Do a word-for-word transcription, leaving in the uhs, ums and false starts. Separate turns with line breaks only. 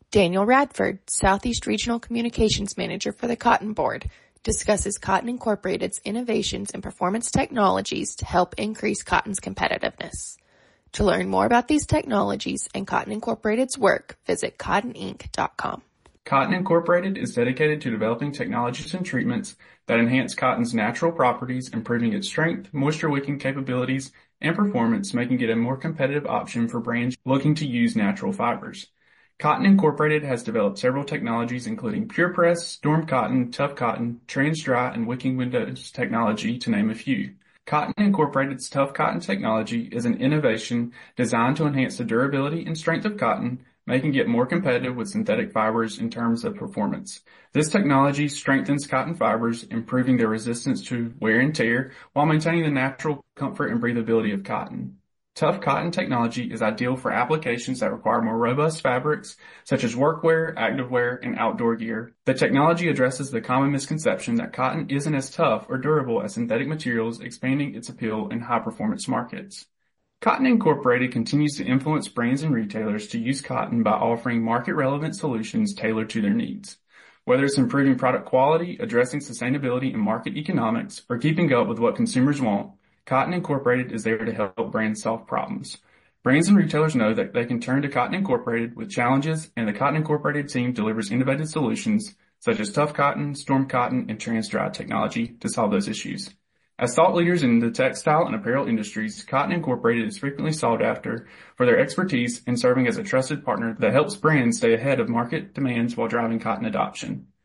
Daniel Radford, Southeast Regional Communications Manager for the Cotton Board, discusses Cotton Incorporated's innovations and performance technologies to help increase cotton's competitiveness. To learn more about these technologies and Cotton Incorporated's work, visit cotton inc dot com.
Cotton Incorporated is dedicated to developing technologies and treatments that enhance cotton's natural properties, improving its strength, moisture-wicking capabilities, and performance, making it a more competitive option for brands looking to use natural fibers. Cotton Incorporated has developed several technologies including PurePress, Storm Cotton, Tough Cotton, Trans-Dry, and Wicking Windows technology, to name a few. Cotton Incorporated's Tough Cotton technology is an innovation designed to enhance the durability and strength of cotton, making it more competitive with synthetic fibers in terms of performance. This technology strengthens cotton fibers, improving their resistance to wear and tear while maintaining the natural comfort and breathability of cotton. Tough Cotton technology is ideal for applications that require more robust fabrics, such as workwear, activewear, and outdoor gear. The technology addresses the common misconception that cotton isn't as tough or durable as synthetic materials, expanding its appeal in high-performance markets. Cotton Incorporated continues to influence brands and retailers to use cotton by offering market-relevant solutions tailored to their needs. Whether it's improving product quality, addressing sustainability and market economics, or keeping up with what consumers want, Cotton Incorporated is there to help brands solve problems. Brands and retailers know that they can turn to Cotton Incorporated with challenges, and the Cotton Incorporated team delivers innovative solutions such as Tough Cotton, Storm Cotton, and Trans-Dry technology to solve those issues. As thought leaders in the textile and apparel industries, Cotton Incorporated is frequently sought after for their expertise in serving as a trusted partner that helps brands stay ahead of market demands while driving cotton adoption.